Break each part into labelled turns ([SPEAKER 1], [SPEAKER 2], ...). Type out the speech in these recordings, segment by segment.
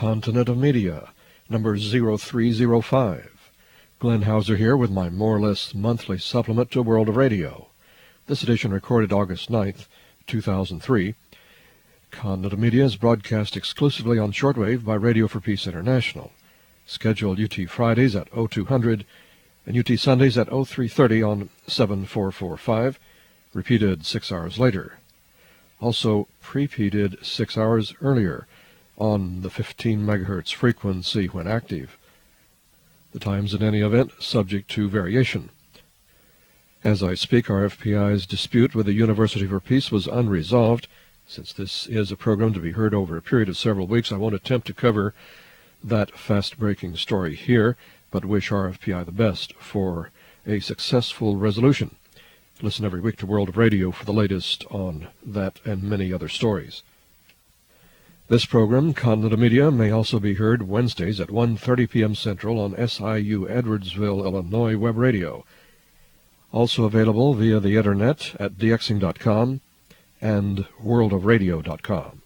[SPEAKER 1] Continent of Media, number 0305. Glenn Hauser here with my more or less monthly supplement to World of Radio. This edition recorded August 9th, 2003. Continent of Media is broadcast exclusively on shortwave by Radio for Peace International. Scheduled UT Fridays at 0200 and UT Sundays at 0330 on 7445, repeated 6 hours later. Also repeated 6 hours earlier on the 15 megahertz frequency when active. The times in any event subject to variation. As I speak, RFPI's dispute with the University for Peace was unresolved. Since this is a program to be heard over a period of several weeks, I won't attempt to cover that fast-breaking story here, but wish RFPI the best for a successful resolution. Listen every week to World of Radio for the latest on that and many other stories. This program, Continent of Media, may also be heard Wednesdays at 1:30 p.m. Central on SIU Edwardsville, Illinois Web Radio. Also available via the Internet at dxing.com and worldofradio.com.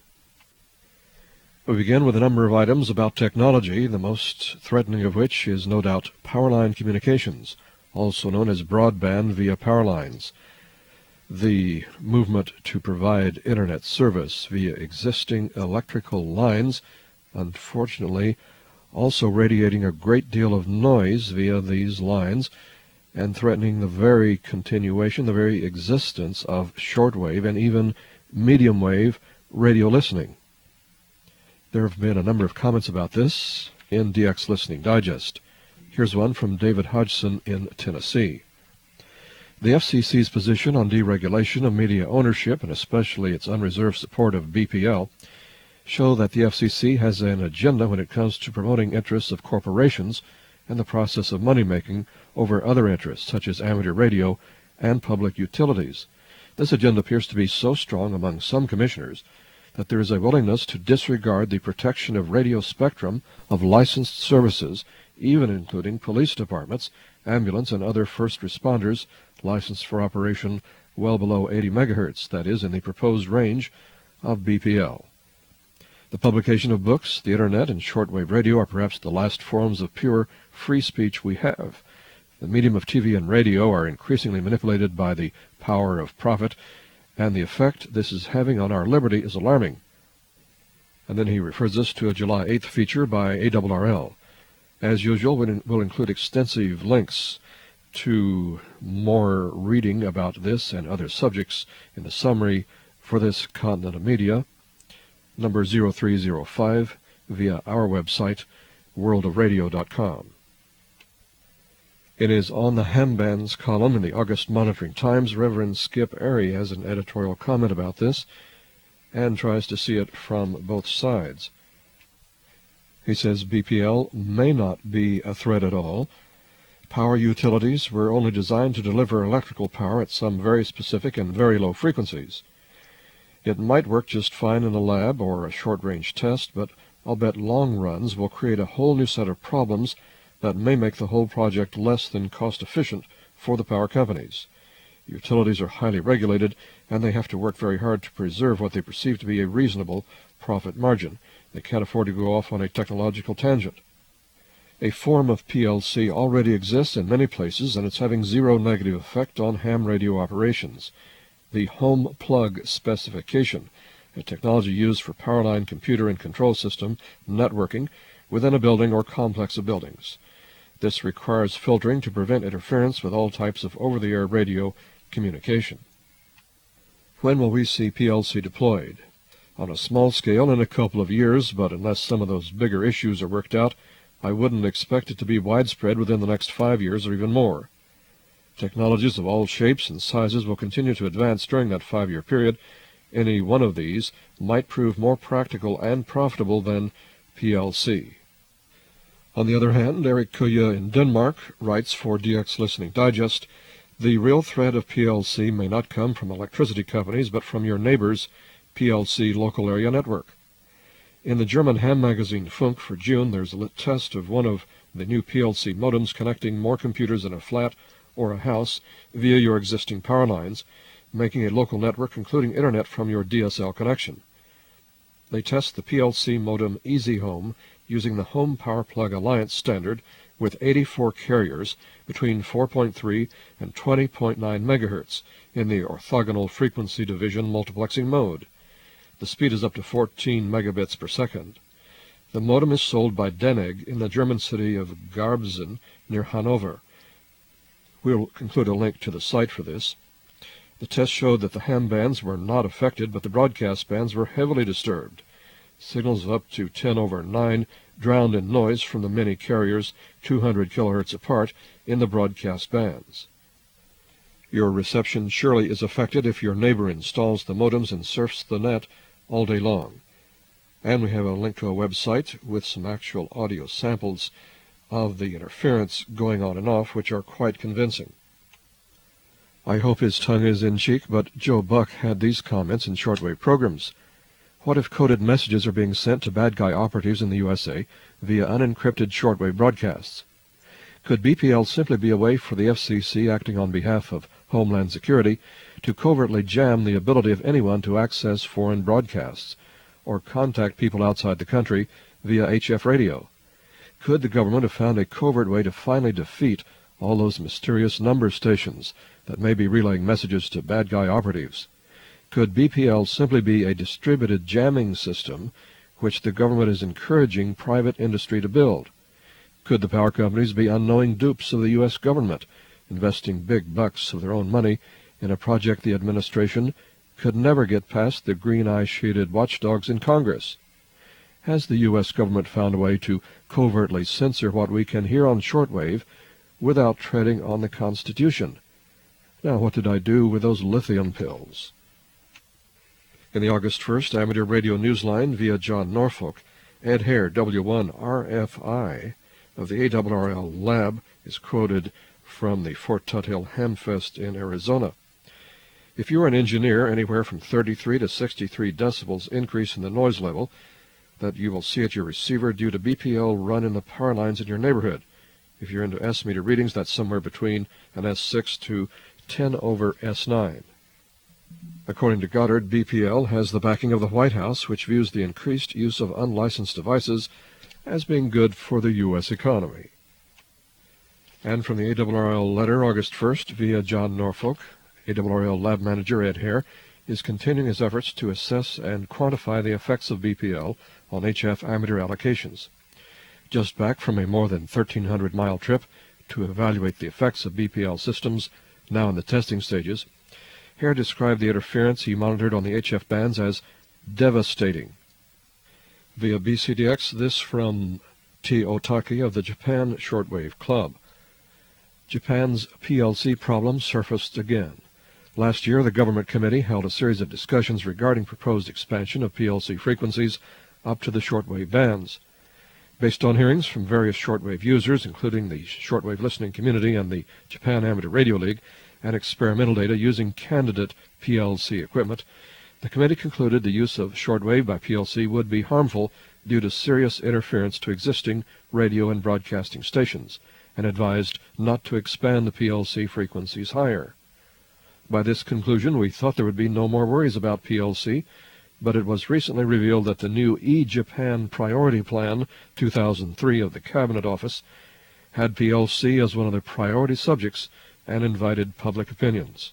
[SPEAKER 1] We begin with a number of items about technology, the most threatening of which is no doubt powerline communications, also known as broadband via power lines. The movement to provide Internet service via existing electrical lines, unfortunately, also radiating a great deal of noise via these lines and threatening the very continuation, the very existence of shortwave and even medium wave radio listening. There have been a number of comments about this in DX Listening Digest. Here's one from David Hodgson in Tennessee. The FCC's position on deregulation of media ownership, and especially its unreserved support of BPL, show that the FCC has an agenda when it comes to promoting interests of corporations and the process of money-making over other interests, such as amateur radio and public utilities. This agenda appears to be so strong among some commissioners that there is a willingness to disregard the protection of radio spectrum of licensed services, even including police departments, ambulance, and other first responders licensed for operation well below 80 megahertz, that is, in the proposed range of BPL. The publication of books, the Internet, and shortwave radio are perhaps the last forms of pure free speech we have. The medium of TV and radio are increasingly manipulated by the power of profit, and the effect this is having on our liberty is alarming. And then he refers us to a July 8th feature by ARRL. As usual, we'll include extensive links to more reading about this and other subjects in the summary for this Continent of Media, number 0305, via our website, worldofradio.com. It is on the Hambands column in the August Monitoring Times. Reverend Skip Airy has an editorial comment about this and tries to see it from both sides. He says BPL may not be a threat at all. Power utilities were only designed to deliver electrical power at some very specific and very low frequencies. It might work just fine in a lab or a short-range test, but I'll bet long runs will create a whole new set of problems that may make the whole project less than cost-efficient for the power companies. Utilities are highly regulated, and they have to work very hard to preserve what they perceive to be a reasonable profit margin. They can't afford to go off on a technological tangent. A form of PLC already exists in many places, and it's having zero negative effect on ham radio operations. The home plug specification, a technology used for powerline computer and control system networking within a building or complex of buildings. This requires filtering to prevent interference with all types of over-the-air radio communication. When will we see PLC deployed? On a small scale in a couple of years, but unless some of those bigger issues are worked out, I wouldn't expect it to be widespread within the next 5 years or even more. Technologies of all shapes and sizes will continue to advance during that 5-year period. Any one of these might prove more practical and profitable than PLC. On the other hand, Eric Kuya in Denmark writes for DX Listening Digest, the real threat of PLC may not come from electricity companies, but from your neighbor's PLC local area network. In the German ham magazine Funk for June, there's a test of one of the new PLC modems connecting more computers in a flat or a house via your existing power lines, making a local network including Internet from your DSL connection. They test the PLC modem Easy Home using the Home Power Plug Alliance standard with 84 carriers between 4.3 and 20.9 MHz in the orthogonal frequency division multiplexing mode. The speed is up to 14 megabits per second. The modem is sold by Deneg in the German city of Garbsen near Hanover. We'll include a link to the site for this. The test showed that the ham bands were not affected, but the broadcast bands were heavily disturbed. Signals of up to 10/9 drowned in noise from the many carriers 200 kHz apart in the broadcast bands. Your reception surely is affected if your neighbor installs the modems and surfs the net all day long. And we have a link to a website with some actual audio samples of the interference going on and off, which are quite convincing. I hope his tongue is in cheek, but Joe Buck had these comments in shortwave programs. What if coded messages are being sent to bad guy operatives in the USA via unencrypted shortwave broadcasts? Could BPL simply be a way for the FCC, acting on behalf of Homeland Security, to covertly jam the ability of anyone to access foreign broadcasts or contact people outside the country via HF radio? Could the government have found a covert way to finally defeat all those mysterious number stations that may be relaying messages to bad guy operatives? Could BPL simply be a distributed jamming system which the government is encouraging private industry to build? Could the power companies be unknowing dupes of the U.S. government, investing big bucks of their own money in a project the administration could never get past the green-eye-shaded watchdogs in Congress? Has the U.S. government found a way to covertly censor what we can hear on shortwave without treading on the Constitution? Now, what did I do with those lithium pills? In the August 1st Amateur Radio Newsline via John Norfolk, Ed Hare, W1RFI of the ARRL Lab, is quoted from the Fort Tuthill Hamfest in Arizona. If you are an engineer, anywhere from 33 to 63 decibels increase in the noise level that you will see at your receiver due to BPL run in the power lines in your neighborhood. If you're into S-meter readings, that's somewhere between an S6 to 10/S9. According to Goddard, BPL has the backing of the White House, which views the increased use of unlicensed devices as being good for the U.S. economy. And from the ARRL letter, August 1st, via John Norfolk, ARRL Lab Manager Ed Hare is continuing his efforts to assess and quantify the effects of BPL on HF amateur allocations. Just back from a more than 1,300-mile trip to evaluate the effects of BPL systems now in the testing stages, Hare described the interference he monitored on the HF bands as devastating. Via BCDX, this from T. Otaki of the Japan Shortwave Club. Japan's PLC problem surfaced again. Last year, the government committee held a series of discussions regarding proposed expansion of PLC frequencies up to the shortwave bands. Based on hearings from various shortwave users, including the shortwave listening community and the Japan Amateur Radio League, and experimental data using candidate PLC equipment, the committee concluded the use of shortwave by PLC would be harmful due to serious interference to existing radio and broadcasting stations, and advised not to expand the PLC frequencies higher. By this conclusion, we thought there would be no more worries about PLC, but it was recently revealed that the new E-Japan Priority Plan 2003 of the Cabinet Office had PLC as one of the priority subjects and invited public opinions.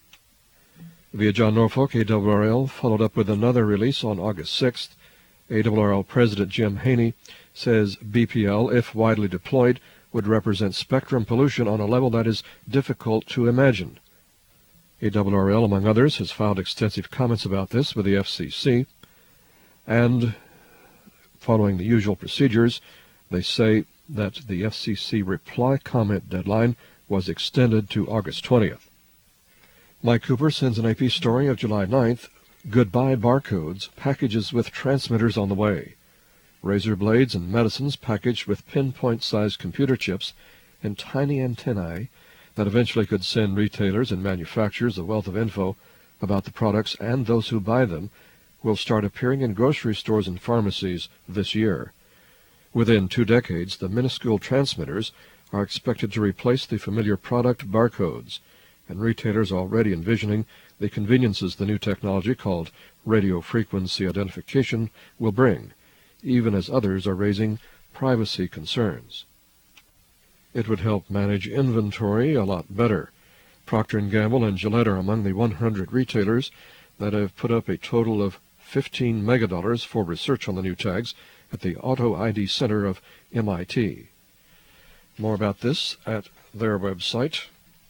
[SPEAKER 1] Via John Norfolk, ARRL followed up with another release on August 6th. ARRL President Jim Haney says BPL, if widely deployed, would represent spectrum pollution on a level that is difficult to imagine. ARRL, among others, has filed extensive comments about this with the FCC, and following the usual procedures, they say that the FCC reply comment deadline was extended to August 20th. Mike Cooper sends an AP story of July 9th, Goodbye Barcodes, packages with transmitters on the way. Razor blades and medicines packaged with pinpoint-sized computer chips and tiny antennae that eventually could send retailers and manufacturers a wealth of info about the products and those who buy them will start appearing in grocery stores and pharmacies this year. Within 2 decades, the minuscule transmitters are expected to replace the familiar product barcodes, and retailers are already envisioning the conveniences the new technology called radio frequency identification will bring, even as others are raising privacy concerns. It would help manage inventory a lot better. Procter & Gamble and Gillette are among the 100 retailers that have put up a total of $15 megadollars for research on the new tags at the Auto ID Center of MIT. More about this at their website,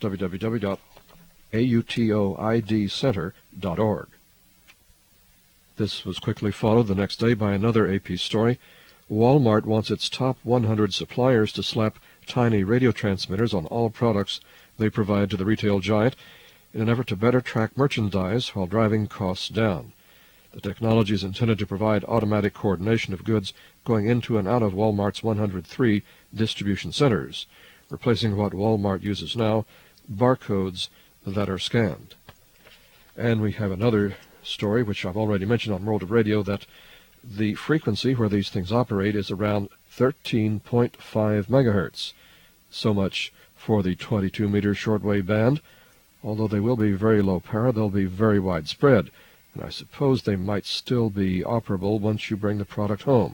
[SPEAKER 1] www.autoidcenter.org. This was quickly followed the next day by another AP story. Walmart wants its top 100 suppliers to slap tiny radio transmitters on all products they provide to the retail giant in an effort to better track merchandise while driving costs down. The technology is intended to provide automatic coordination of goods going into and out of Walmart's 103 distribution centers, replacing what Walmart uses now, barcodes that are scanned. And we have another story, which I've already mentioned on World of Radio, that the frequency where these things operate is around 13.5 megahertz. So much for the 22-meter shortwave band. Although they will be very low power, they'll be very widespread, and I suppose they might still be operable once you bring the product home.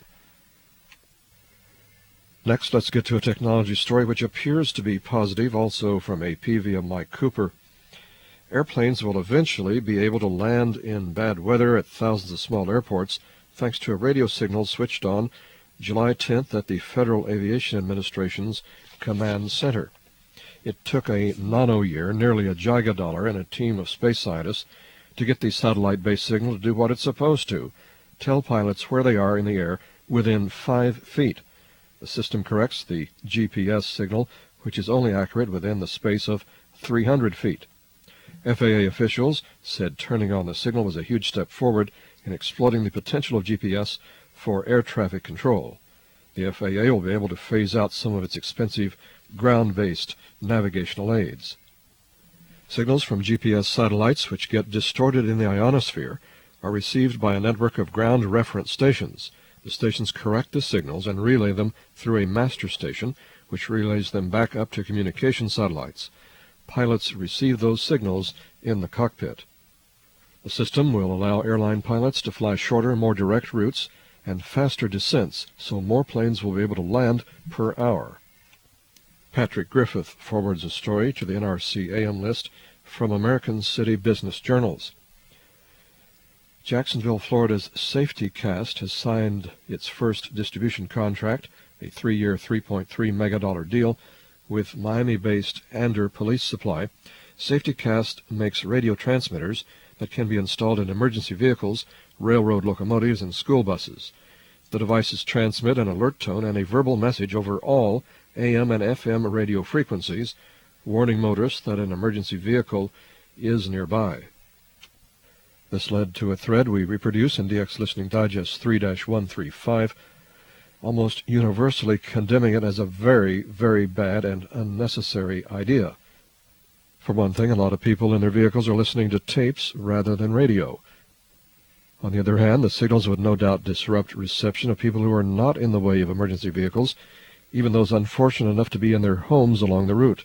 [SPEAKER 1] Next, let's get to a technology story which appears to be positive, also from AP via Mike Cooper. Airplanes will eventually be able to land in bad weather at thousands of small airports thanks to a radio signal switched on July 10th at the Federal Aviation Administration's Command Center. It took a nano-year, nearly a gigadollar, and a team of space scientists to get the satellite-based signal to do what it's supposed to, tell pilots where they are in the air within 5 feet. The system corrects the GPS signal, which is only accurate within the space of 300 feet. FAA officials said turning on the signal was a huge step forward in exploiting the potential of GPS for air traffic control. The FAA will be able to phase out some of its expensive ground-based navigational aids. Signals from GPS satellites, which get distorted in the ionosphere, are received by a network of ground reference stations. The stations correct the signals and relay them through a master station, which relays them back up to communication satellites. Pilots receive those signals in the cockpit. The system will allow airline pilots to fly shorter, more direct routes and faster descents, so more planes will be able to land per hour. Patrick Griffith forwards a story to the NRC AM list from American City Business Journals. Jacksonville, Florida's Safety Cast has signed its first distribution contract, a 3-year, $3.3 megadollar deal with Miami-based Ander Police Supply. Safety Cast makes radio transmitters that can be installed in emergency vehicles, railroad locomotives, and school buses. The devices transmit an alert tone and a verbal message over all AM and FM radio frequencies, warning motorists that an emergency vehicle is nearby. This led to a thread we reproduce in DX Listening Digest 3-135, almost universally condemning it as a very, very bad and unnecessary idea. For one thing, a lot of people in their vehicles are listening to tapes rather than radio. On the other hand, the signals would no doubt disrupt reception of people who are not in the way of emergency vehicles, even those unfortunate enough to be in their homes along the route.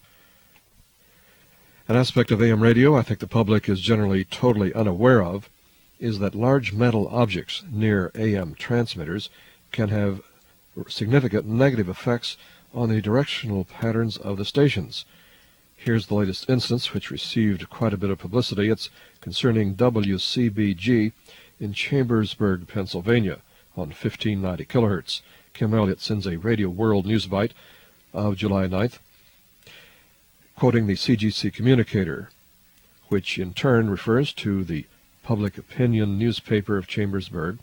[SPEAKER 1] An aspect of AM radio I think the public is generally totally unaware of is that large metal objects near AM transmitters can have significant negative effects on the directional patterns of the stations. Here's the latest instance, which received quite a bit of publicity. It's concerning WCBG in Chambersburg, Pennsylvania, on 1590 kilohertz. Kim Elliott sends a Radio World News Bite of July 9th, quoting the CGC communicator, which in turn refers to the public opinion newspaper of Chambersburg.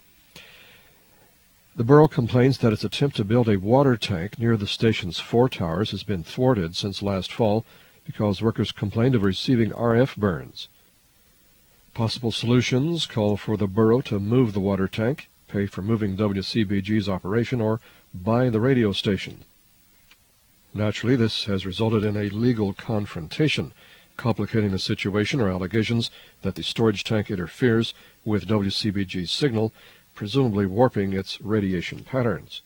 [SPEAKER 1] The borough complains that its attempt to build a water tank near the station's 4 towers has been thwarted since last fall because workers complained of receiving RF burns. Possible solutions call for the borough to move the water tank, pay for moving WCBG's operation, or buy the radio station. Naturally, this has resulted in a legal confrontation. Complicating the situation are allegations that the storage tank interferes with WCBG's signal, presumably warping its radiation patterns.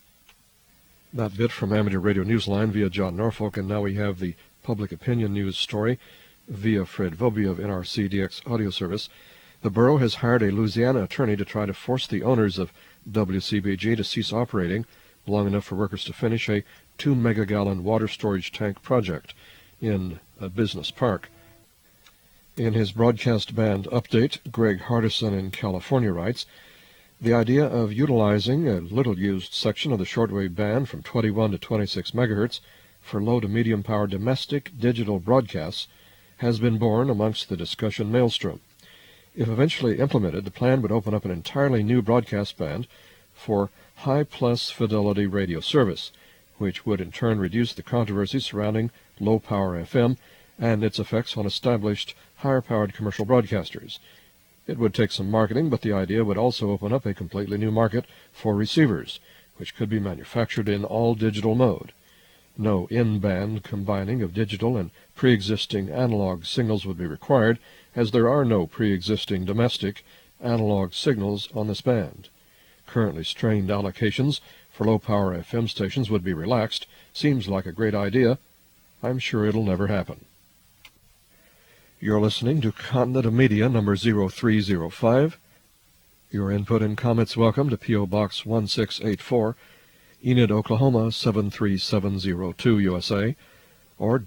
[SPEAKER 1] That bit from Amateur Radio Newsline via John Norfolk, and now we have the public opinion news story. via Fred Vobie of NRCDX Audio Service, the borough has hired a Louisiana attorney to try to force the owners of WCBG to cease operating long enough for workers to finish a 2-megagallon water storage tank project in a business park. In his broadcast band update, Greg Hardison in California writes, "The idea of utilizing a little-used section of the shortwave band from 21 to 26 megahertz for low to medium-power domestic digital broadcasts has been born amongst the discussion maelstrom. If eventually implemented, the plan would open up an entirely new broadcast band for high-plus fidelity radio service, which would in turn reduce the controversy surrounding low-power FM and its effects on established higher-powered commercial broadcasters. It would take some marketing, but the idea would also open up a completely new market for receivers, which could be manufactured in all-digital mode. No in-band combining of digital and pre-existing analog signals would be required, as there are no pre-existing domestic analog signals on this band. Currently strained allocations for low-power FM stations would be relaxed. Seems like a great idea. I'm sure it'll never happen." You're listening to Continental Media number 0305. Your input and comments welcome to P.O. Box 1684, Enid, Oklahoma 73702 USA, or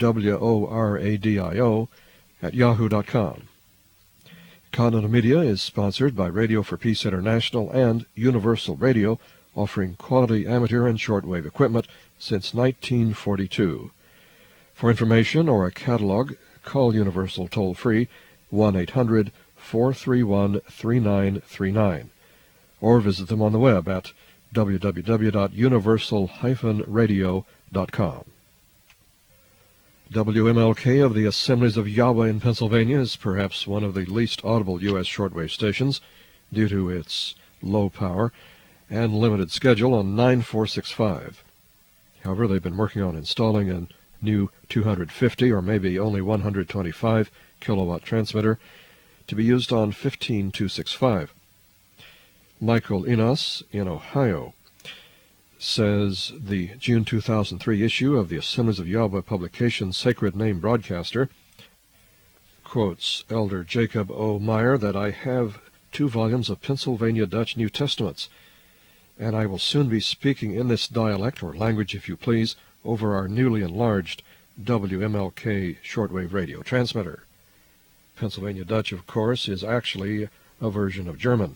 [SPEAKER 1] WORADIO@yahoo.com. Continental Media is sponsored by Radio for Peace International and Universal Radio, offering quality amateur and shortwave equipment since 1942. For information or a catalog, call Universal toll-free 1-800-431-3939, or visit them on the web at www.universal-radio.com. WMLK of the Assemblies of Yahweh in Pennsylvania is perhaps one of the least audible U.S. shortwave stations due to its low power and limited schedule on 9465. However, they've been working on installing a new 250 or maybe only 125 kilowatt transmitter to be used on 15265. Michael Inas in Ohio says the June 2003 issue of the Assemblies of Yahweh publication Sacred Name Broadcaster quotes Elder Jacob O. Meyer that I have 2 volumes of Pennsylvania Dutch New Testaments, and I will soon be speaking in this dialect, or language if you please, over our newly enlarged WMLK shortwave radio transmitter. Pennsylvania Dutch, of course, is actually a version of German.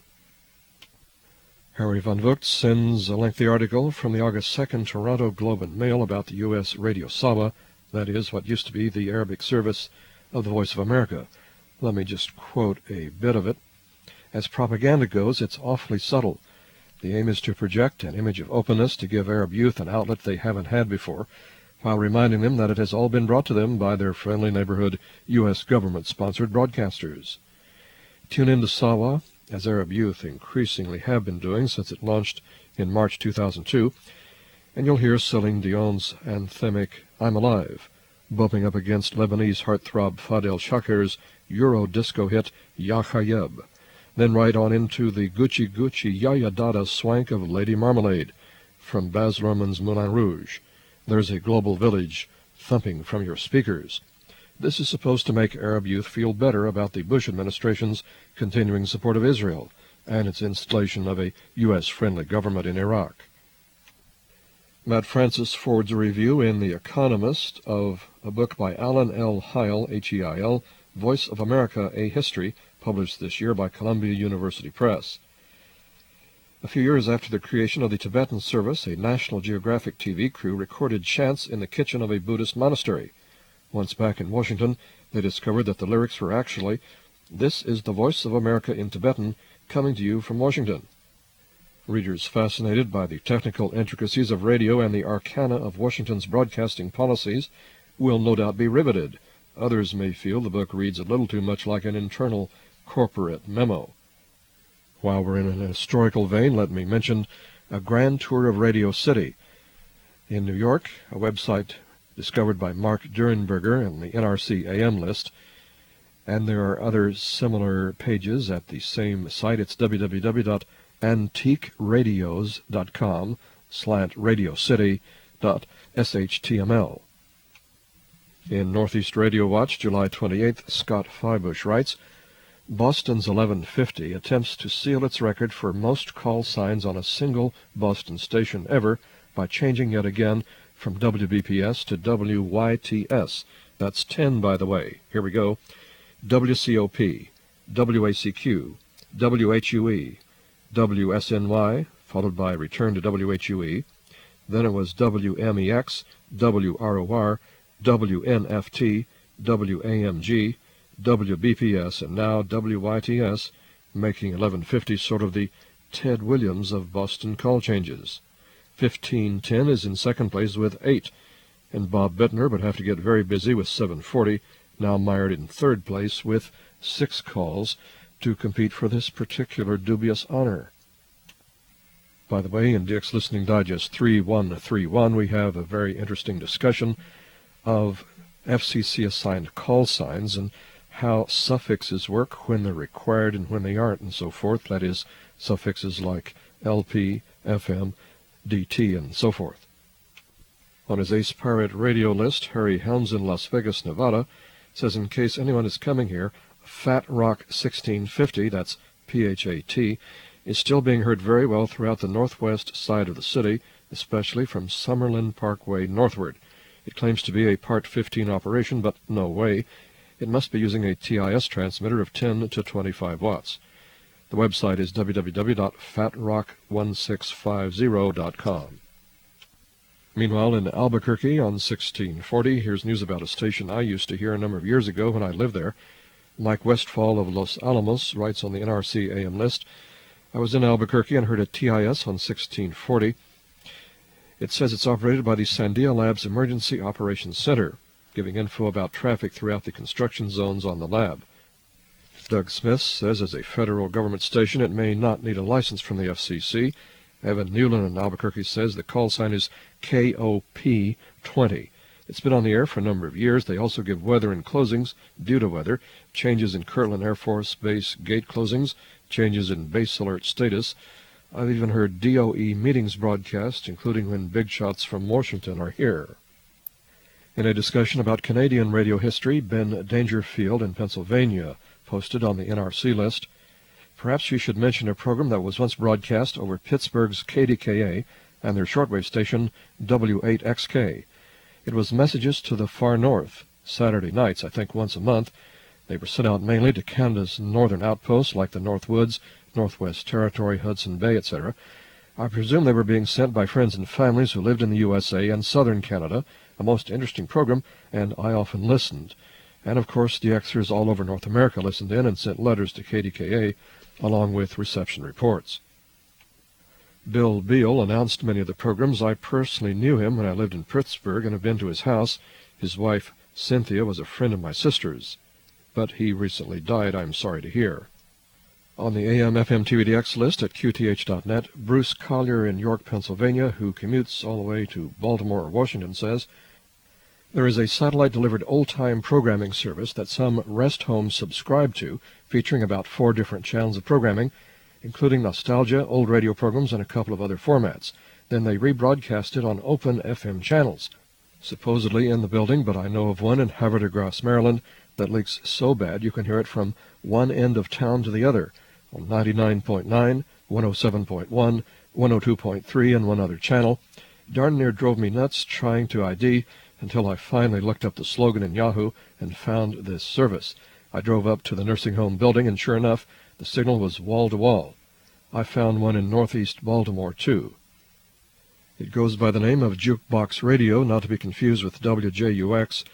[SPEAKER 1] Harry Van Vugt sends a lengthy article from the August 2nd Toronto Globe and Mail about the U.S. Radio Sawa, that is, what used to be the Arabic service of the Voice of America. Let me just quote a bit of it. As propaganda goes, it's awfully subtle. The aim is to project an image of openness to give Arab youth an outlet they haven't had before, while reminding them that it has all been brought to them by their friendly neighborhood U.S. government-sponsored broadcasters. Tune in to Sawa, as Arab youth increasingly have been doing since it launched in March 2002, and you'll hear Celine Dion's anthemic I'm Alive, bumping up against Lebanese heartthrob Fadel Shakir's Euro disco hit Ya Khayeb, then right on into the Gucci Gucci Yaya Dada swank of Lady Marmalade from Baz Luhrmann's Moulin Rouge. There's a global village thumping from your speakers. This is supposed to make Arab youth feel better about the Bush administration's continuing support of Israel and its installation of a U.S.-friendly government in Iraq. Matt Francis forwards a review in The Economist of a book by Alan L. Heil, H-E-I-L, Voice of America, A History, published this year by Columbia University Press. A few years after the creation of the Tibetan service, a National Geographic TV crew recorded chants in the kitchen of a Buddhist monastery. Once back in Washington, they discovered that the lyrics were actually, "This is the voice of America in Tibetan, coming to you from Washington." Readers fascinated by the technical intricacies of radio and the arcana of Washington's broadcasting policies will no doubt be riveted. Others may feel the book reads a little too much like an internal corporate memo. While we're in an historical vein, let me mention a grand tour of Radio City. In New York, a website discovered by Mark Durenberger in the NRC AM list, and there are other similar pages at the same site. It's www.antiqueradios.com/radiocity.shtml. In Northeast Radio Watch, July 28th, Scott Feibush writes, Boston's 1150 attempts to seal its record for most call signs on a single Boston station ever by changing yet again from WBPS to WYTS. That's 10, by the way. Here we go. WCOP, WACQ, WHUE, WSNY, followed by return to WHUE. Then it was WMEX, WROR, WNFT, WAMG, WBPS, and now WYTS, making 1150 sort of the Ted Williams of Boston call changes. 1510 is in second place with 8, and Bob Bittner would have to get very busy with 740, now mired in third place with 6 calls to compete for this particular dubious honor. By the way, in Dick's Listening Digest 3131, we have a very interesting discussion of FCC-assigned call signs and how suffixes work, when they're required and when they aren't, and so forth. That is, suffixes like LP, FM, DT, and so forth. On his Ace Pirate radio list, Harry Helms in Las Vegas, Nevada, says in case anyone is coming here, Fat Rock 1650, that's PHAT, is still being heard very well throughout the northwest side of the city, especially from Summerlin Parkway northward. It claims to be a Part 15 operation, but no way. It must be using a TIS transmitter of 10 to 25 watts. The website is www.fatrock1650.com. Meanwhile, in Albuquerque on 1640, here's news about a station I used to hear a number of years ago when I lived there. Mike Westfall of Los Alamos writes on the NRC AM list, I was in Albuquerque and heard a TIS on 1640. It says it's operated by the Sandia Labs Emergency Operations Center, giving info about traffic throughout the construction zones on the lab. Doug Smith says as a federal government station it may not need a license from the FCC. Evan Newland in Albuquerque says the call sign is KOP20. It's been on the air for a number of years. They also give weather and closings due to weather, changes in Kirtland Air Force Base gate closings, changes in base alert status. I've even heard DOE meetings broadcast, including when big shots from Washington are here. In a discussion about Canadian radio history, Ben Dangerfield in Pennsylvania posted on the NRC list, perhaps you should mention a program that was once broadcast over Pittsburgh's KDKA and their shortwave station W8XK. It was Messages to the Far North, Saturday nights, I think once a month. They were sent out mainly to Canada's northern outposts like the North Woods, Northwest Territory, Hudson Bay, etc. I presume they were being sent by friends and families who lived in the USA and southern Canada, a most interesting program, and I often listened. And of course the Xers all over North America listened in and sent letters to KDKA, along with reception reports. Bill Beal announced many of the programs. I personally knew him when I lived in Pittsburgh and have been to his house. His wife, Cynthia, was a friend of my sister's, but he recently died, I'm sorry to hear. On the AM/FM TVDX list at QTH.net, Bruce Collier in York, Pennsylvania, who commutes all the way to Baltimore or Washington, says, there is a satellite-delivered old-time programming service that some rest homes subscribe to, featuring about 4 different channels of programming, including nostalgia, old radio programs, and a couple of other formats. Then they rebroadcast it on open FM channels, supposedly in the building, but I know of one in Havre de Grace, Maryland, that leaks so bad you can hear it from one end of town to the other, on 99.9, 107.1, 102.3, and one other channel. Darn near drove me nuts trying to ID until I finally looked up the slogan in Yahoo and found this service. I drove up to the nursing home building, and sure enough, the signal was wall-to-wall. I found one in northeast Baltimore, too. It goes by the name of Jukebox Radio, not to be confused with WJUX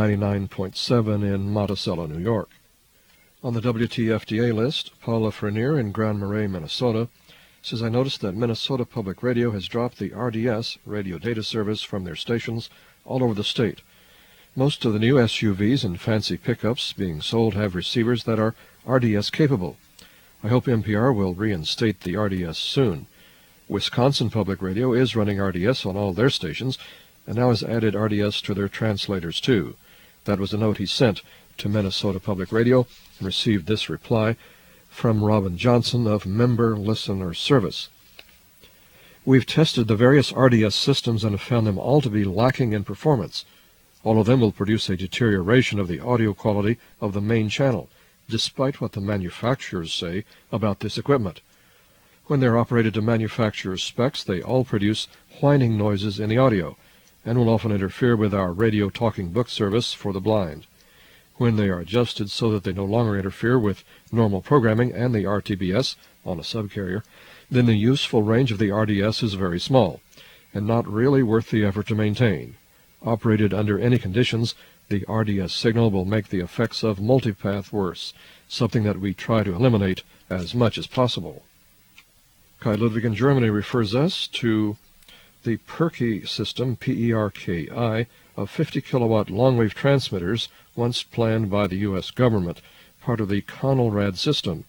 [SPEAKER 1] 99.7 in Monticello, New York. On the WTFDA list, Paula Frenier in Grand Marais, Minnesota, says, I noticed that Minnesota Public Radio has dropped the RDS, radio data service, from their stations all over the state. Most of the new SUVs and fancy pickups being sold have receivers that are RDS capable. I hope NPR will reinstate the RDS soon. Wisconsin Public Radio is running RDS on all their stations, and now has added RDS to their translators too. That was a note he sent to Minnesota Public Radio, and received this reply from Robin Johnson of Member Listener Service. We've tested the various RDS systems and have found them all to be lacking in performance. All of them will produce a deterioration of the audio quality of the main channel, despite what the manufacturers say about this equipment. When they're operated to manufacturer's specs, they all produce whining noises in the audio, and will often interfere with our radio talking book service for the blind. When they are adjusted so that they no longer interfere with normal programming and the RTBS on a subcarrier, then the useful range of the RDS is very small, and not really worth the effort to maintain. Operated under any conditions, the RDS signal will make the effects of multipath worse, something that we try to eliminate as much as possible. Kai Ludwig in Germany refers us to the Perky system, P-E-R-K-I, of 50-kilowatt longwave transmitters once planned by the U.S. government, part of the Conelrad system.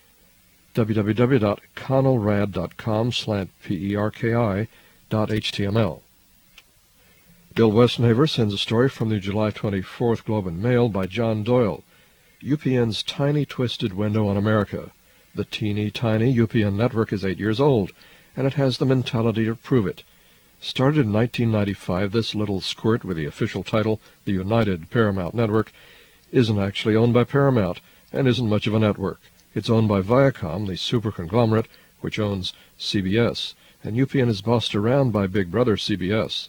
[SPEAKER 1] www.conelrad.com/perki.html. Bill Westenhaver sends a story from the July 24th Globe and Mail by John Doyle. UPN's tiny twisted window on America. The teeny tiny UPN network is 8 years old, and it has the mentality to prove it. Started in 1995, this little squirt with the official title, the United Paramount Network, isn't actually owned by Paramount, and isn't much of a network. It's owned by Viacom, the super conglomerate, which owns CBS, and UPN is bossed around by Big Brother CBS.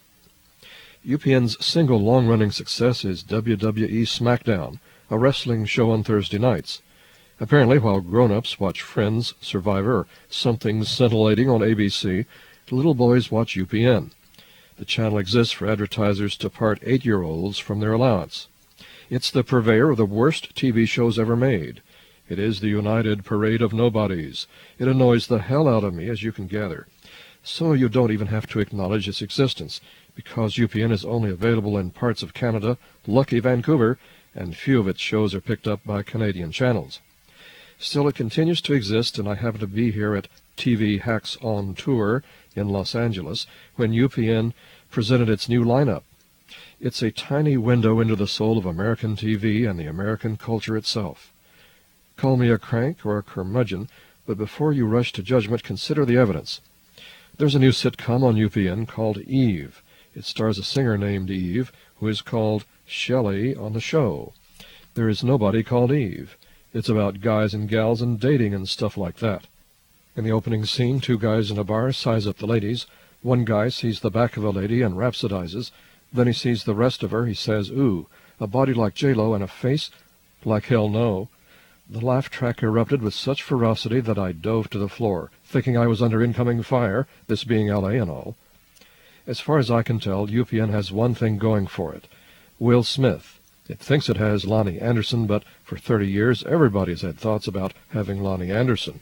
[SPEAKER 1] UPN's single long-running success is WWE SmackDown, a wrestling show on Thursday nights. Apparently, while grown-ups watch Friends, Survivor, or something scintillating on ABC, little boys watch UPN. The channel exists for advertisers to part 8-year-olds from their allowance. It's the purveyor of the worst TV shows ever made. It is the United Parade of Nobodies. It annoys the hell out of me, as you can gather. So you don't even have to acknowledge its existence, because UPN is only available in parts of Canada, lucky Vancouver, and few of its shows are picked up by Canadian channels. Still, it continues to exist, and I happen to be here at TV Hacks on Tour in Los Angeles when UPN presented its new lineup. It's a tiny window into the soul of American TV and the American culture itself. Call me a crank or a curmudgeon, but before you rush to judgment, consider the evidence. There's a new sitcom on UPN called Eve. It stars a singer named Eve, who is called Shelley on the show. There is nobody called Eve. It's about guys and gals and dating and stuff like that. In the opening scene, 2 guys in a bar size up the ladies. One guy sees the back of a lady and rhapsodizes. Then he sees the rest of her. He says, "Ooh, a body like J-Lo and a face like hell no." The laugh track erupted with such ferocity that I dove to the floor, thinking I was under incoming fire, this being L.A. and all. As far as I can tell, UPN has one thing going for it: Will Smith. It thinks it has Lonnie Anderson, but for 30 years everybody's had thoughts about having Lonnie Anderson.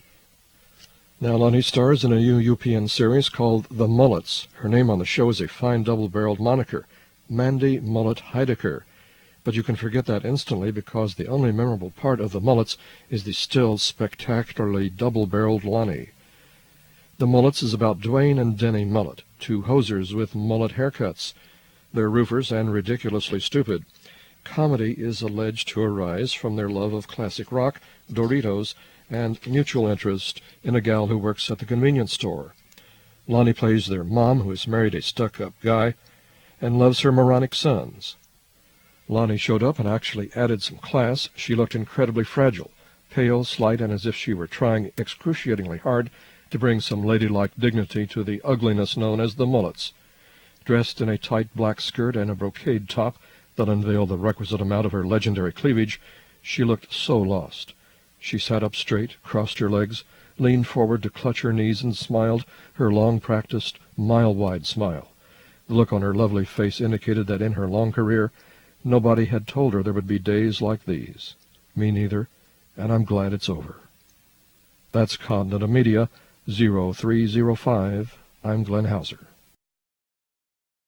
[SPEAKER 1] Now Lonnie stars in a new UPN series called The Mullets. Her name on the show is a fine double-barreled moniker, Mandy Mullet Heidecker. But you can forget that instantly, because the only memorable part of The Mullets is the still spectacularly double-barreled Lonnie. The Mullets is about Dwayne and Denny Mullet, 2 hosers with mullet haircuts. They're roofers and ridiculously stupid. Comedy is alleged to arise from their love of classic rock, Doritos, and mutual interest in a gal who works at the convenience store. Lonnie plays their mom, who has married a stuck-up guy, and loves her moronic sons. Lonnie showed up and actually added some class. She looked incredibly fragile, pale, slight, and as if she were trying excruciatingly hard to bring some ladylike dignity to the ugliness known as the Mullets. Dressed in a tight black skirt and a brocade top that unveiled the requisite amount of her legendary cleavage, she looked so lost. She sat up straight, crossed her legs, leaned forward to clutch her knees, and smiled her long-practiced, mile-wide smile. The look on her lovely face indicated that in her long career nobody had told her there would be days like these. Me neither, and I'm glad it's over. That's Continental Media, 0305. I'm Glenn Hauser.